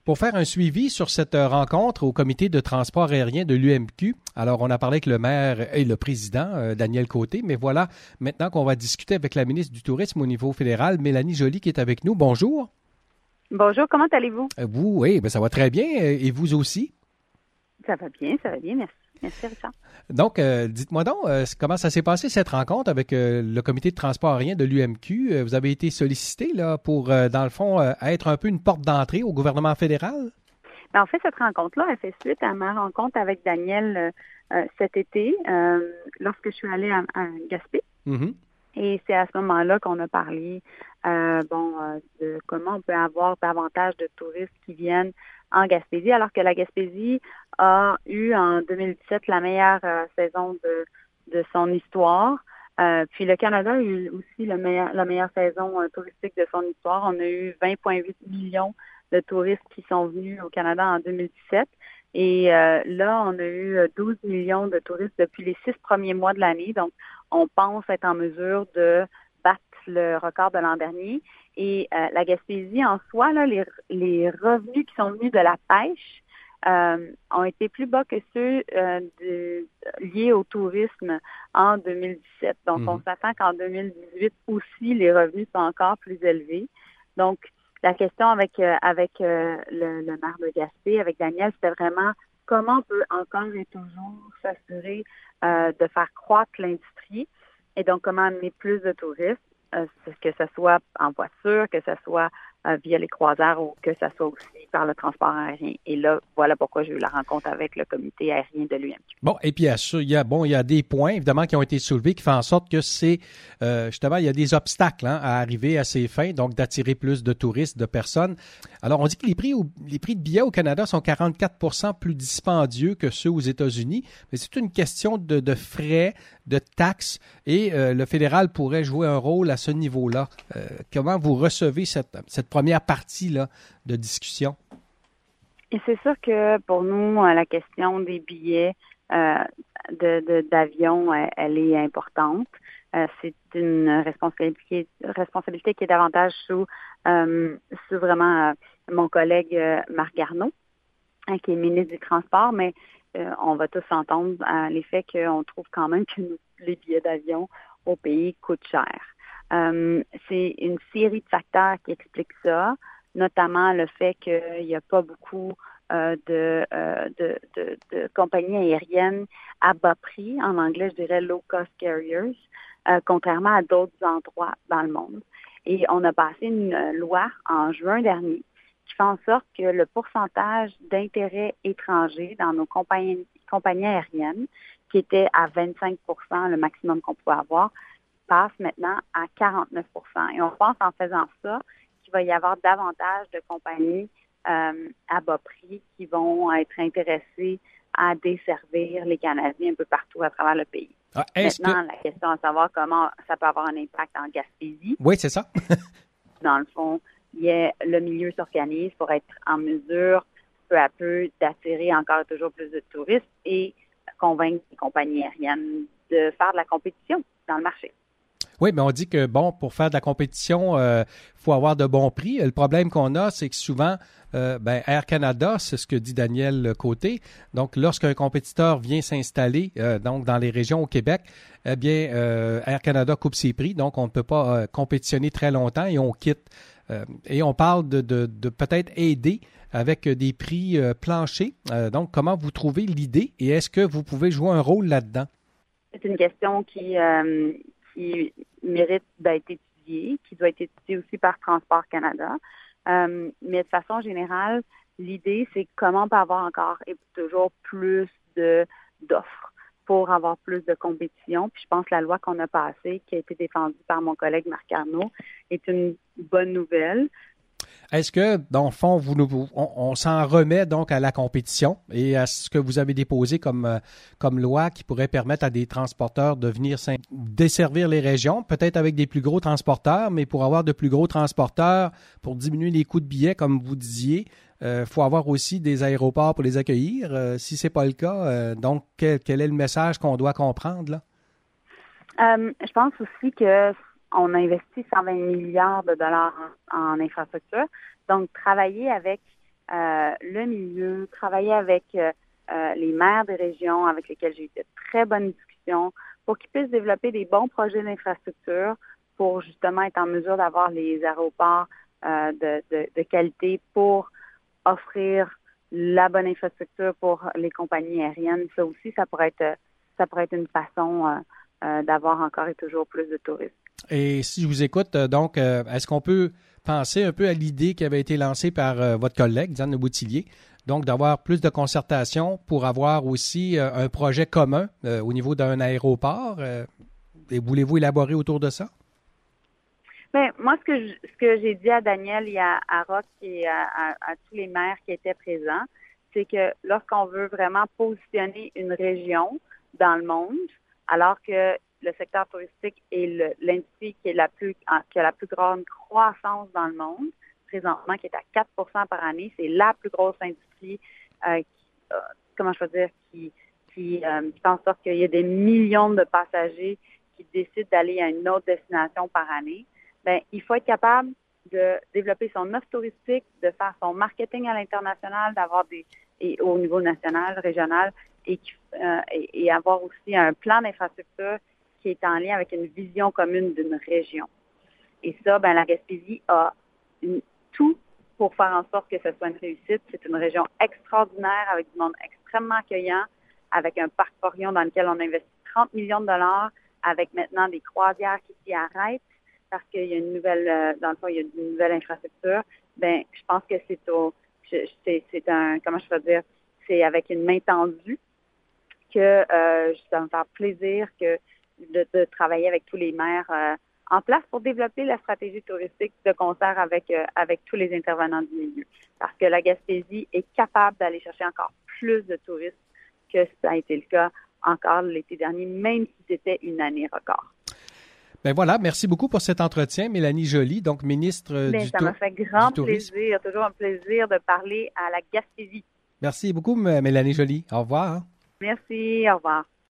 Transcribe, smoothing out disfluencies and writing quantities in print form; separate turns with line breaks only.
Pour faire un suivi sur cette rencontre au comité de transport aérien de l'UMQ, alors on a parlé avec le maire et le président, Daniel Côté, mais voilà, maintenant qu'on va discuter avec la ministre du Tourisme au niveau fédéral, Mélanie Joly, qui est avec nous. Bonjour.
Bonjour, comment allez-vous?
Vous, oui, ben ça va très bien. Et vous aussi?
Ça va bien, merci. Merci, Richard.
Donc, dites-moi donc, comment ça s'est passé cette rencontre avec le comité de transport aérien de l'UMQ? Vous avez été sollicité là, pour, dans le fond, être un peu une porte d'entrée au gouvernement fédéral?
En fait, cette rencontre-là, elle fait suite à ma rencontre avec Daniel cet été, lorsque je suis allée à Gaspé.
Mm-hmm.
Et c'est à ce moment-là qu'on a parlé de comment on peut avoir davantage de touristes qui viennent en Gaspésie, alors que la Gaspésie a eu en 2017 la meilleure saison de son histoire. Puis le Canada a eu aussi la meilleure saison touristique de son histoire. On a eu 20,8 millions de touristes qui sont venus au Canada en 2017. Et là, on a eu 12 millions de touristes depuis les 6 premiers mois de l'année. Donc, on pense être en mesure de battre le record de l'an dernier. Et la Gaspésie, en soi, là, les revenus qui sont venus de la pêche ont été plus bas que ceux liés au tourisme en 2017. Donc, on s'attend qu'en 2018 aussi, les revenus sont encore plus élevés. Donc, la question avec le maire de Gaspé, avec Daniel, c'était vraiment comment on peut encore et toujours s'assurer de faire croître l'industrie et donc comment amener plus de touristes, que ce soit en voiture, que ce soit via les croisières ou que ce soit aussi par le transport aérien. Et là, voilà pourquoi j'ai eu la rencontre avec le comité aérien de l'UMQ.
Bon, et puis il y a des points, évidemment, qui ont été soulevés qui font en sorte que c'est, justement, il y a des obstacles à arriver à ces fins, donc d'attirer plus de touristes, de personnes. Alors, on dit que les prix de billets au Canada sont 44% plus dispendieux que ceux aux États-Unis, mais c'est une question de frais, de taxes, et le fédéral pourrait jouer un rôle à ce niveau-là. Comment vous recevez cette première partie-là de discussion?
Et c'est sûr que pour nous, la question des billets d'avion, elle est importante. C'est une responsabilité qui est davantage sous vraiment mon collègue Marc Garneau, qui est ministre du Transport, mais on va tous entendre l'effet qu'on trouve quand même que les billets d'avion au pays coûtent cher. C'est une série de facteurs qui expliquent ça, notamment le fait qu'il n'y a pas beaucoup de compagnies aériennes à bas prix, en anglais je dirais low cost carriers, contrairement à d'autres endroits dans le monde. Et on a passé une loi en juin dernier qui fait en sorte que le pourcentage d'intérêts étrangers dans nos compagnies aériennes, qui était à 25 % le maximum qu'on pouvait avoir, passe maintenant à 49 %. Et on pense en faisant ça qu'il va y avoir davantage de compagnies à bas prix qui vont être intéressées à desservir les Canadiens un peu partout à travers le pays. Maintenant, la question à savoir comment ça peut avoir un impact en Gaspésie.
Oui, c'est ça.
Dans le fond, le milieu s'organise pour être en mesure, peu à peu, d'attirer encore et toujours plus de touristes et convaincre les compagnies aériennes de faire de la compétition dans le marché.
Oui, mais on dit que, pour faire de la compétition, faut avoir de bons prix. Le problème qu'on a, c'est que souvent, Air Canada, c'est ce que dit Daniel Côté. Donc, lorsqu'un compétiteur vient s'installer donc dans les régions au Québec, eh bien, Air Canada coupe ses prix. Donc, on ne peut pas compétitionner très longtemps et on quitte. Et on parle de peut-être aider avec des prix planchers. Donc, comment vous trouvez l'idée et est-ce que vous pouvez jouer un rôle là-dedans?
C'est une question qui mérite d'être étudiée, qui doit être étudiée aussi par Transport Canada. Mais de façon générale, l'idée, c'est comment on peut avoir encore et toujours plus d'offres pour avoir plus de compétition. Puis je pense que la loi qu'on a passée, qui a été défendue par mon collègue Marc Garneau, est une bonne nouvelle.
Est-ce que, dans le fond, on s'en remet donc à la compétition et à ce que vous avez déposé comme loi qui pourrait permettre à des transporteurs de venir desservir les régions, peut-être avec des plus gros transporteurs, mais pour avoir de plus gros transporteurs, pour diminuer les coûts de billets, comme vous disiez, faut avoir aussi des aéroports pour les accueillir. Si c'est pas le cas, donc quel est le message qu'on doit comprendre là?
Je pense aussi que on a investi 120 milliards de dollars en infrastructure. Donc, travailler avec le milieu, travailler avec les maires des régions avec lesquels j'ai eu de très bonnes discussions pour qu'ils puissent développer des bons projets d'infrastructure pour justement être en mesure d'avoir les aéroports de qualité pour offrir la bonne infrastructure pour les compagnies aériennes. Ça aussi, ça pourrait être une façon d'avoir encore et toujours plus de touristes.
Et si je vous écoute, donc, est-ce qu'on peut penser un peu à l'idée qui avait été lancée par votre collègue, Diane Le Boutillier, donc d'avoir plus de concertation pour avoir aussi un projet commun au niveau d'un aéroport? Et voulez-vous élaborer autour de ça?
Bien, moi, ce que j'ai dit à Daniel et à Roch et à tous les maires qui étaient présents, c'est que lorsqu'on veut vraiment positionner une région dans le monde, alors que le secteur touristique est l'industrie qui a la plus grande croissance dans le monde, présentement, qui est à 4 par année, c'est la plus grosse industrie qui fait en sorte qu'il y a des millions de passagers qui décident d'aller à une autre destination par année. Bien, il faut être capable de développer son offre touristique, de faire son marketing à l'international, et au niveau national, régional, et avoir aussi un plan d'infrastructure qui est en lien avec une vision commune d'une région. Et ça, ben, la Gaspésie a tout pour faire en sorte que ce soit une réussite. C'est une région extraordinaire avec du monde extrêmement accueillant, avec un parc Porion dans lequel on investit 30 millions de dollars, avec maintenant des croisières qui s'y arrêtent parce qu'il y a une nouvelle, dans le fond, il y a une nouvelle infrastructure. Ben, je pense que c'est avec une main tendue que ça me fait plaisir de travailler avec tous les maires en place pour développer la stratégie touristique de concert avec tous les intervenants du milieu. Parce que la Gaspésie est capable d'aller chercher encore plus de touristes que ça a été le cas encore l'été dernier, même si c'était une année record.
Ben voilà, merci beaucoup pour cet entretien, Mélanie Joly, donc ministre du Tourisme.
Ça m'a fait grand plaisir, toujours un plaisir de parler à la Gaspésie.
Merci beaucoup, Mélanie Joly. Au revoir.
Merci, au revoir.